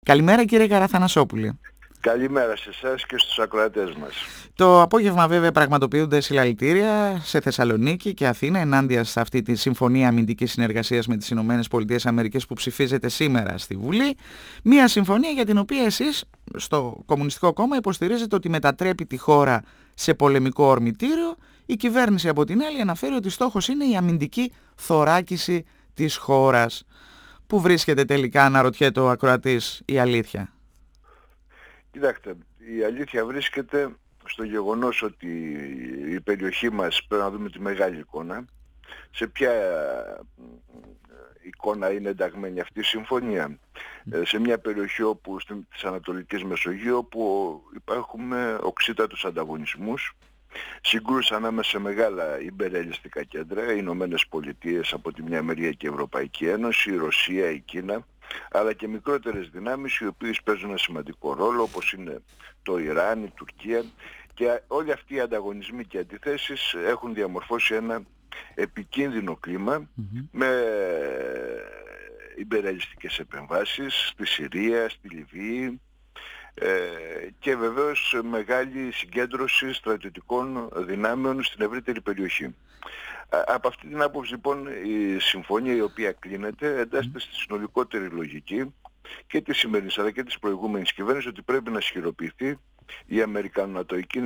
Καλημέρα κύριε Καραθανασόπουλε. Καλημέρα σε εσάς και στους ακροατές μας. Το απόγευμα βέβαια πραγματοποιούνται συλλαλητήρια σε Θεσσαλονίκη και Αθήνα ενάντια σε αυτή τη Συμφωνία Αμυντικής Συνεργασίας με τις ΗΠΑ που ψηφίζεται σήμερα στη Βουλή. Μια συμφωνία για την οποία εσείς στο Κομμουνιστικό Κόμμα υποστηρίζετε ότι μετατρέπει τη χώρα σε πολεμικό ορμητήριο. Η κυβέρνηση από την άλλη αναφέρει ότι στόχος είναι η αμυντική θωράκιση της χώρας. Πού βρίσκεται τελικά, αναρωτιέται ο ακροατής, η αλήθεια? Κοιτάξτε, η αλήθεια βρίσκεται στο γεγονός ότι η περιοχή μας, πρέπει να δούμε τη μεγάλη εικόνα, σε ποια εικόνα είναι ενταγμένη αυτή η συμφωνία. Σε μια περιοχή όπου, της Ανατολικής Μεσογείου, όπου υπάρχουν οξύτατους ανταγωνισμούς, συγκρούσεις ανάμεσα σε μεγάλα ιμπερελιστικά κέντρα, οι Ηνωμένες Πολιτείες από τη μια μεριά και η Ευρωπαϊκή Ένωση, η Ρωσία, η Κίνα, αλλά και μικρότερες δυνάμεις οι οποίες παίζουν ένα σημαντικό ρόλο, όπως είναι το Ιράν, η Τουρκία, και όλοι αυτοί οι ανταγωνισμοί και αντιθέσεις έχουν διαμορφώσει ένα επικίνδυνο κλίμα με ιμπεραλιστικές επεμβάσεις στη Συρία, στη Λιβύη, και βεβαίως μεγάλη συγκέντρωση στρατιωτικών δυνάμεων στην ευρύτερη περιοχή. Από αυτή την άποψη λοιπόν η συμφωνία η οποία κλείνεται εντάσσεται στη συνολικότερη λογική και της σημερινής αλλά και της προηγούμενης κυβέρνησης ότι πρέπει να ισχυροποιηθεί η αμερικανο-νατοϊκή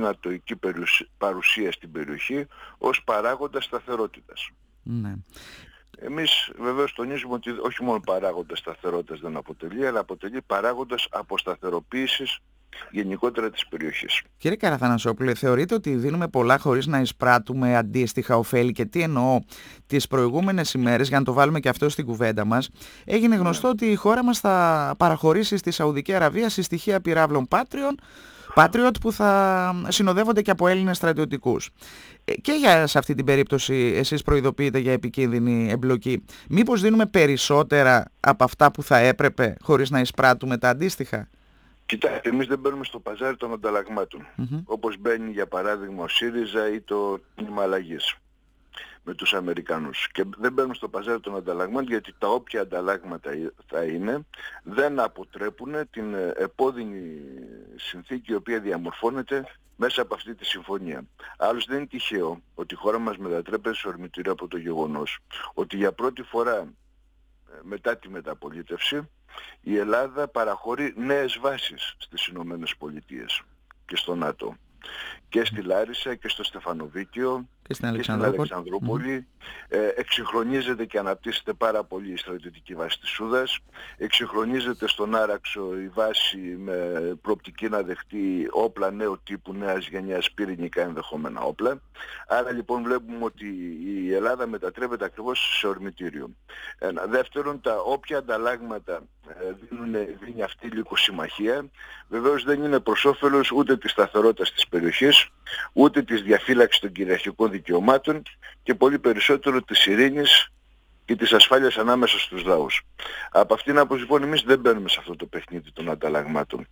παρουσία στην περιοχή ως παράγοντα σταθερότητας. Ναι. Εμείς βεβαίως τονίζουμε ότι όχι μόνο παράγοντας σταθερότητας δεν αποτελεί, αλλά αποτελεί παράγοντας αποσταθεροποίησης γενικότερα της περιοχής. Κύριε Καραθανασόπουλε, θεωρείτε ότι δίνουμε πολλά χωρίς να εισπράττουμε αντίστοιχα ωφέλη? Και τι εννοώ? Τις προηγούμενες ημέρες, για να το βάλουμε και αυτό στην κουβέντα μας, έγινε γνωστό ότι η χώρα μας θα παραχωρήσει στη Σαουδική Αραβία συστοιχεία πυράβλων Patriot που θα συνοδεύονται και από Έλληνες στρατιωτικούς. Και σε αυτή την περίπτωση εσείς προειδοποιείτε για επικίνδυνη εμπλοκή. Μήπως δίνουμε περισσότερα από αυτά που θα έπρεπε χωρίς να εισπράττουμε τα αντίστοιχα? Κοιτάξτε, εμείς δεν μπαίνουμε στο παζάρι των ανταλλαγμάτων. Όπως μπαίνει για παράδειγμα ο ΣΥΡΙΖΑ ή το κίνημα αλλαγής με τους Αμερικανούς. Και δεν μπαίνουμε στο παζάρι των ανταλλαγμάτων γιατί τα όποια ανταλλάγματα θα είναι δεν αποτρέπουν την επώδυνη συνθήκη η οποία διαμορφώνεται μέσα από αυτή τη συμφωνία. Άλλωστε δεν είναι τυχαίο ότι η χώρα μας μετατρέπεται σε ορμητήριο από το γεγονός ότι για πρώτη φορά μετά τη μεταπολίτευση η Ελλάδα παραχωρεί νέες βάσεις στις Ηνωμένες Πολιτείες και στο ΝΑΤΟ. Και στη Λάρισα και στο Στεφανοβίκιο και στην Αλεξανδρούπολη. Εξυγχρονίζεται και αναπτύσσεται πάρα πολύ η στρατιωτική βάση της Σούδας. Εξυγχρονίζεται στον Άραξο η βάση με προοπτική να δεχτεί όπλα νέου τύπου, νέας γενιάς, πυρηνικά ενδεχόμενα όπλα. Άρα λοιπόν βλέπουμε ότι η Ελλάδα μετατρέπεται ακριβώς σε ορμητήριο. Δεύτερον, τα όποια ανταλλάγματα δίνει αυτή η λυκοσυμμαχία βεβαίως δεν είναι προς όφελος ούτε της σταθερότητας της περιοχής, ούτε της διαφύλαξης των κυριαρχικών δικαιωμάτων και πολύ περισσότερο της ειρήνης και της ασφάλειας ανάμεσα στους λαούς. Από αυτήν την άποψη λοιπόν εμείς δεν μπαίνουμε σε αυτό το παιχνίδι των ανταλλαγμάτων.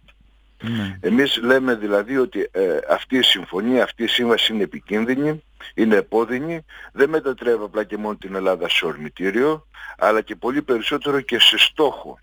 Εμείς λέμε δηλαδή ότι αυτή η συμφωνία, αυτή η σύμβαση είναι επικίνδυνη, είναι επώδυνη, δεν μετατρέπει απλά και μόνο την Ελλάδα σε ορμητήριο, αλλά και πολύ περισσότερο και σε στόχο.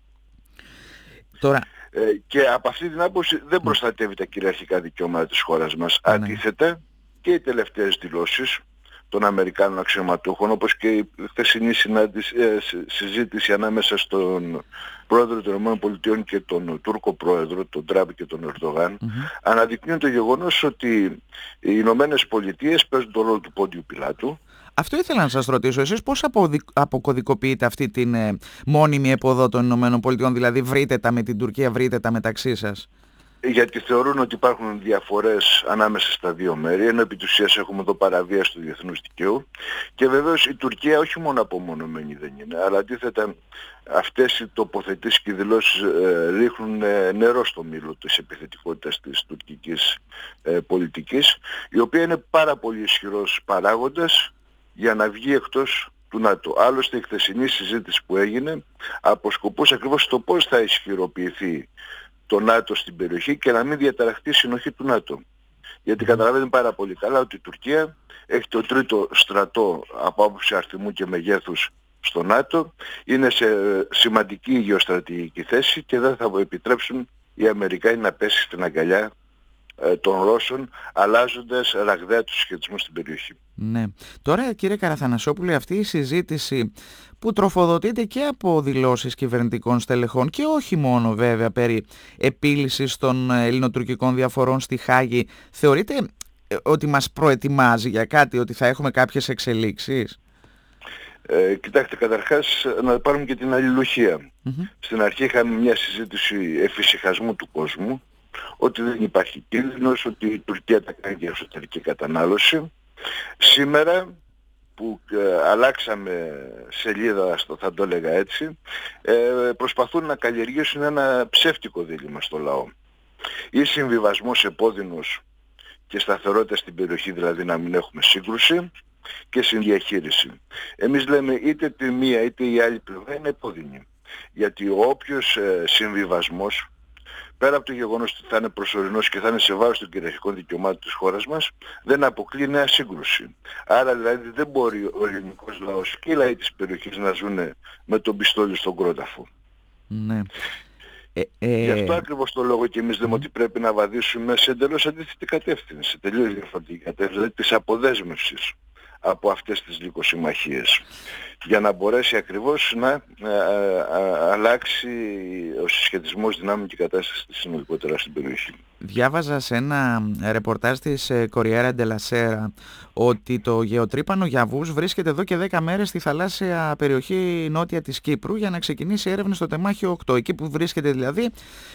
Τώρα... Και από αυτή την άποψη δεν προστατεύει τα κυριαρχικά δικαιώματα της χώρας μας. Αντίθετα, και οι τελευταίες δηλώσεις των Αμερικάνων αξιωματούχων, όπως και η χθεσινή συζήτηση ανάμεσα στον πρόεδρο των ΗΠΑ και τον Τούρκο πρόεδρο, τον Τραμπ και τον Ερντογάν, αναδεικνύουν το γεγονός ότι οι Ηνωμένες Πολιτείες παίζουν τον ρόλο του Πόντιου Πιλάτου. Αυτό ήθελα να σας ρωτήσω. Εσείς πώς αποκωδικοποιείτε αυτή την μόνιμη εποδό των Ηνωμένων Πολιτειών? Δηλαδή βρείτε τα με την Τουρκία, βρείτε τα μεταξύ σας? Γιατί θεωρούν ότι υπάρχουν διαφορές ανάμεσα στα δύο μέρη, ενώ επί της ουσίας έχουμε εδώ παραβίαση του διεθνούς δικαίου. Και βεβαίως η Τουρκία όχι μόνο απομονωμένη δεν είναι, αλλά αντίθετα αυτές οι τοποθετήσεις και οι δηλώσεις ρίχνουν νερό στο μήλο της επιθετικότητας της τουρκικής πολιτικής, η οποία είναι πάρα πολύ ισχυρός παράγοντας για να βγει εκτός του ΝΑΤΟ. Άλλωστε η χθεσινή συζήτηση που έγινε αποσκοπούσε ακριβώς στο πώς θα ισχυροποιηθεί το ΝΑΤΟ στην περιοχή και να μην διαταραχτεί η συνοχή του ΝΑΤΟ. Γιατί καταλαβαίνει πάρα πολύ καλά ότι η Τουρκία έχει το τρίτο στρατό από άποψη αριθμού και μεγέθους στο ΝΑΤΟ, είναι σε σημαντική γεωστρατηγική θέση και δεν θα επιτρέψουν οι Αμερικάνοι να πέσει στην αγκαλιά των Ρώσων, αλλάζοντας ραγδαία τους συσχετισμούς στην περιοχή. Ναι. Τώρα, κύριε Καραθανασόπουλε, αυτή η συζήτηση που τροφοδοτείται και από δηλώσεις κυβερνητικών στελεχών και όχι μόνο βέβαια περί επίλυσης των ελληνοτουρκικών διαφορών στη Χάγη, θεωρείτε ότι μας προετοιμάζει για κάτι, ότι θα έχουμε κάποιες εξελίξεις? Κοιτάξτε, καταρχάς να πάρουμε και την αλληλουχία. Στην αρχή είχαμε μια συζήτηση εφησυχασμού του κόσμου, ότι δεν υπάρχει κίνδυνος, ότι η Τουρκία τα κάνει για εσωτερική κατανάλωση. Σήμερα που αλλάξαμε σελίδα, θα το έλεγα έτσι, προσπαθούν να καλλιεργήσουν ένα ψεύτικο δίλημμα στο λαό. Ή συμβιβασμός επώδυνος και σταθερότητα στην περιοχή, δηλαδή να μην έχουμε σύγκρουση, και συνδιαχείριση. Εμείς λέμε είτε τη μία είτε η άλλη πλευρά είναι επώδυνη. Γιατί όποιος συμβιβασμός, πέρα από το γεγονός ότι θα είναι προσωρινός και θα είναι σε βάρος των κυριαρχικών δικαιωμάτων της χώρας μας, δεν αποκλεί νέα σύγκρουση. Άρα δηλαδή δεν μπορεί ο ελληνικός λαός και οι λαοί της περιοχής να ζουν με τον πιστόλι στον κρόταφο. Ναι. Γι' αυτό ακριβώς το λόγο και εμείς λέμε ότι πρέπει να βαδίσουμε σε εντελώς αντίθετη κατεύθυνση, σε τελείως διαφορετική κατεύθυνση, δηλαδή της αποδέσμευσης από αυτές τις λυκοσυμμαχίες, για να μπορέσει ακριβώς να αλλάξει ο συσχετισμός δυνάμεων και η κατάσταση της συνολικότερα στην περιοχή. Διάβαζα σε ένα ρεπορτάζ της Corriere della Sera ότι το γεωτρύπανο Γιαβούς βρίσκεται εδώ και 10 μέρες στη θαλάσσια περιοχή νότια της Κύπρου για να ξεκινήσει έρευνες στο τεμάχιο 8, εκεί που βρίσκεται δηλαδή,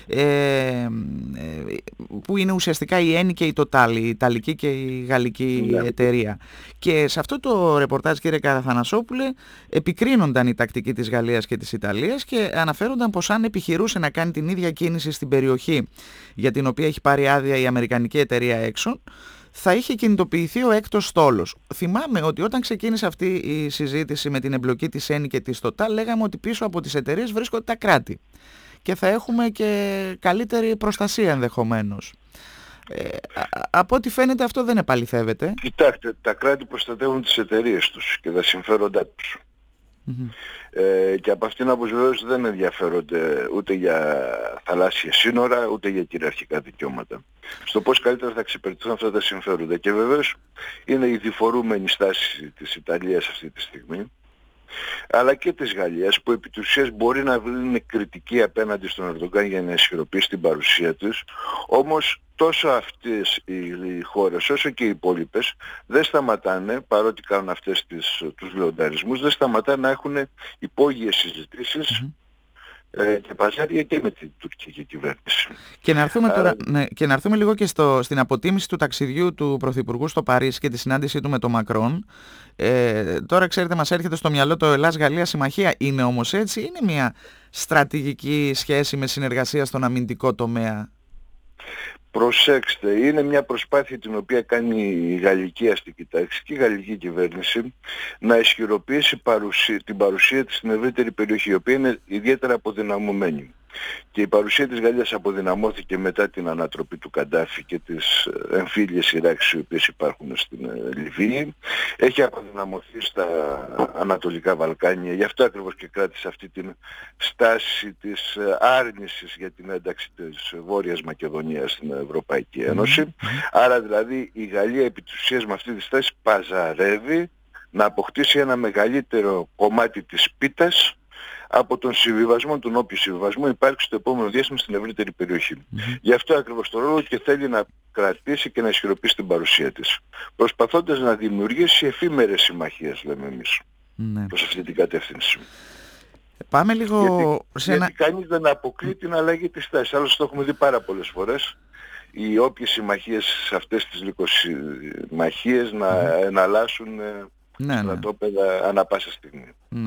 που είναι ουσιαστικά η Eni και η Total, η Ιταλική και η Γαλλική εταιρεία. Και σε αυτό το ρεπορτάζ, κύριε Καραθανασόπουλε, επικρίνονταν η τακτική της Γαλλίας και της Ιταλίας και αναφέρονταν πως αν επιχειρούσε να κάνει την ίδια κίνηση στην περιοχή για την οποία έχει πάρει άδεια η αμερικανική εταιρεία Exxon, θα είχε κινητοποιηθεί ο έκτος στόλος. Θυμάμαι ότι όταν ξεκίνησε αυτή η συζήτηση με την εμπλοκή της Eni και της Total, λέγαμε ότι πίσω από τις εταιρείες βρίσκονται τα κράτη και θα έχουμε και καλύτερη προστασία ενδεχομένως. Από ό,τι φαίνεται αυτό δεν επαληθεύεται. Κοιτάξτε, τα κράτη προστατεύουν τις εταιρείες τους και τα συμφέροντά τους. Και από αυτήν αποζημίωση δεν ενδιαφέρονται ούτε για θαλάσσια σύνορα ούτε για κυριαρχικά δικαιώματα. Στο πώς καλύτερα θα εξυπηρετηθούν αυτά τα συμφέροντα. Και βεβαίως είναι η διφορούμενη στάση της Ιταλίας αυτή τη στιγμή, αλλά και της Γαλλίας, που επί της ουσίας μπορεί να είναι κριτική απέναντι στον Ερντογκάν για να ισχυροποιήσει την παρουσία της, όμως τόσο αυτές οι χώρες όσο και οι υπόλοιπες δεν σταματάνε, παρότι κάνουν αυτές τους λεονταρισμούς, δεν σταματάνε να έχουν υπόγειες συζητήσεις και παζάρια και με την τουρκική κυβέρνηση. Και να έρθουμε, και να έρθουμε λίγο και στην αποτίμηση του ταξιδιού του Πρωθυπουργού στο Παρίσι και τη συνάντησή του με τον Μακρόν. Τώρα ξέρετε, μας έρχεται στο μυαλό το Ελλάς-Γαλλία συμμαχία. Είναι όμως έτσι? Είναι μια στρατηγική σχέση με συνεργασία στον αμυντικό τομέα? Προσέξτε, είναι μια προσπάθεια την οποία κάνει η γαλλική αστική τάξη και η γαλλική κυβέρνηση να ισχυροποιήσει την παρουσία της στην ευρύτερη περιοχή, η οποία είναι ιδιαίτερα αποδυναμωμένη. Και η παρουσία της Γαλλίας αποδυναμώθηκε μετά την ανατροπή του Καντάφη και τις εμφύλιες σειράξεις οι οποίες υπάρχουν στην Λιβύη. Έχει αποδυναμωθεί στα Ανατολικά Βαλκάνια, γι' αυτό ακριβώς και κράτησε αυτή την στάση της άρνησης για την ένταξη της Βόρειας Μακεδονίας στην Ευρωπαϊκή Ένωση. Άρα δηλαδή η Γαλλία επί της ουσίας με αυτή τη στάση παζαρεύει να αποκτήσει ένα μεγαλύτερο κομμάτι της πίτας από τον συμβιβασμό, τον όποιο συμβιβασμό υπάρξει στο επόμενο διάστημα στην ευρύτερη περιοχή. Γι' αυτό ακριβώς το ρόλο και θέλει να κρατήσει και να ισχυροποιήσει την παρουσία της, προσπαθώντας να δημιουργήσει εφήμερες συμμαχίες, λέμε εμείς, προς αυτή την κατεύθυνση. Πάμε λίγο γιατί κανείς δεν αποκλεί την αλλαγή της τάσης. Άλλωστε το έχουμε δει πάρα πολλές φορές. Οι όποιες συμμαχίες σε αυτές τις λυκοσυμμαχίες να εναλλάσσουν στρατόπεδα ανά πάσα στιγμή.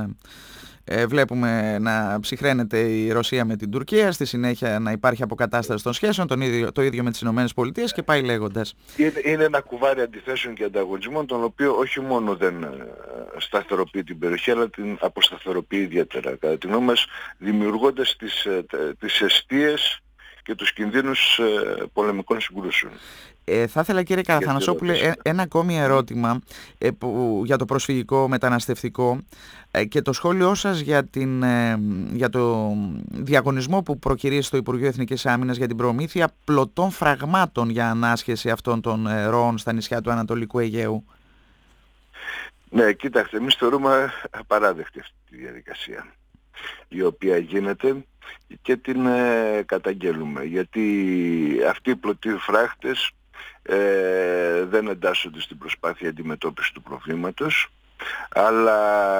Βλέπουμε να ψυχραίνεται η Ρωσία με την Τουρκία, στη συνέχεια να υπάρχει αποκατάσταση των σχέσεων, το ίδιο με τις ΗΠΑ και πάει λέγοντας. Είναι ένα κουβάρι αντιθέσεων και ανταγωνισμών, τον οποίο όχι μόνο δεν σταθεροποιεί την περιοχή, αλλά την αποσταθεροποιεί ιδιαίτερα. Κατά τη γνώμη μας, δημιουργώντας τις εστίες και τους κινδύνους πολεμικών συγκρούσεων. Θα ήθελα, κύριε Καραθανασόπουλε, ένα ακόμη ερώτημα για το προσφυγικό μεταναστευτικό και το σχόλιο σας για το διαγωνισμό που προκυρήσει στο Υπουργείο Εθνικής Άμυνας για την προμήθεια πλωτών φραγμάτων για ανάσχεση αυτών των ροών στα νησιά του Ανατολικού Αιγαίου. Ναι, κοίταξτε, εμείς θεωρούμε απαράδεκτη αυτή τη διαδικασία η οποία γίνεται και την καταγγέλουμε, γιατί αυτοί οι πλωτοί φράχτες δεν εντάσσονται στην προσπάθεια αντιμετώπισης του προβλήματος, αλλά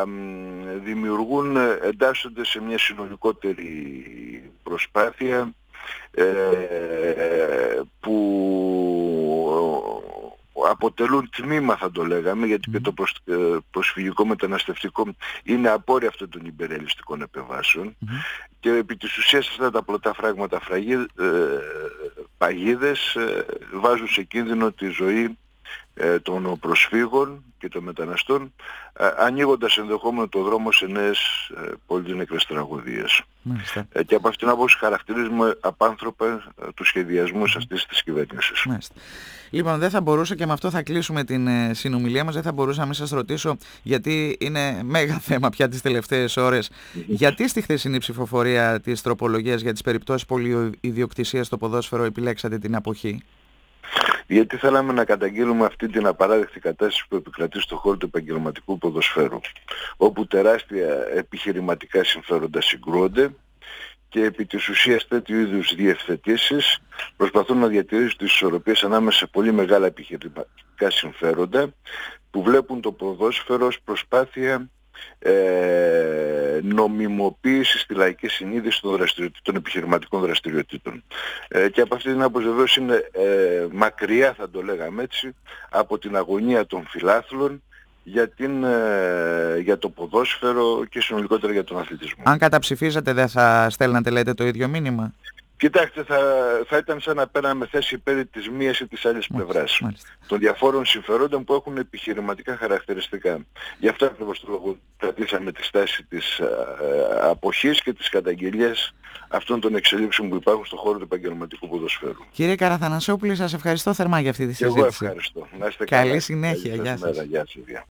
εντάσσονται σε μια συνολικότερη προσπάθεια που αποτελούν τμήμα, θα το λέγαμε, γιατί και το προσφυγικό μεταναστευτικό είναι απόρρια αυτών των υπερρεαλιστικών επεμβάσεων, και επί της ουσίας αυτά τα πλωτά φράγματα παγίδες βάζουν σε κίνδυνο τη ζωή των προσφύγων και των μεταναστών, ανοίγοντας ενδεχόμενο το δρόμο σε νέες πολύ νεκρές τραγωδίες. Και από αυτήν την άποψη χαρακτηρίζουμε απάνθρωπα τους σχεδιασμούς αυτής της κυβέρνησης. Λοιπόν, δεν θα μπορούσα, και με αυτό θα κλείσουμε την συνομιλία μας, δεν θα μπορούσα να μην σας ρωτήσω, γιατί είναι μέγα θέμα πια τις τελευταίες ώρες, γιατί στη χθεσινή ψηφοφορία της τροπολογίας για τις περιπτώσεις πολυιδιοκτησίας στο ποδόσφαιρο επιλέξατε την αποχή? Γιατί θέλαμε να καταγγείλουμε αυτή την απαράδεκτη κατάσταση που επικρατεί στον χώρο του επαγγελματικού ποδοσφαίρου, όπου τεράστια επιχειρηματικά συμφέροντα συγκρούονται και επί της ουσίας τέτοιου είδους διευθετήσεις προσπαθούν να διατηρήσουν τις ισορροπίες ανάμεσα σε πολύ μεγάλα επιχειρηματικά συμφέροντα που βλέπουν το ποδόσφαιρο ως προσπάθεια νομιμοποίηση στη λαϊκή συνείδηση των επιχειρηματικών δραστηριοτήτων. Και από αυτή την άποψη βεβαίως είναι μακριά, θα το λέγαμε έτσι, από την αγωνία των φιλάθλων για το ποδόσφαιρο και συνολικότερα για τον αθλητισμό. Αν καταψηφίζατε, δεν θα στέλνατε, λέτε, το ίδιο μήνυμα? Κοιτάξτε, θα ήταν σαν να παίρναμε θέση υπέρ της μίας ή της άλλης πλευράς των διαφόρων συμφερόντων που έχουν επιχειρηματικά χαρακτηριστικά. Γι' αυτό ακριβώς το λόγο κρατήσαμε τη στάση της αποχής και της καταγγελίας αυτών των εξελίξεων που υπάρχουν στον χώρο του επαγγελματικού ποδοσφαίρου. Κύριε Καραθανασόπουλε, σας ευχαριστώ θερμά για αυτή τη συζήτηση. Εγώ ευχαριστώ. Να είστε καλή συνέχεια. Γεια σας. Γεια σας.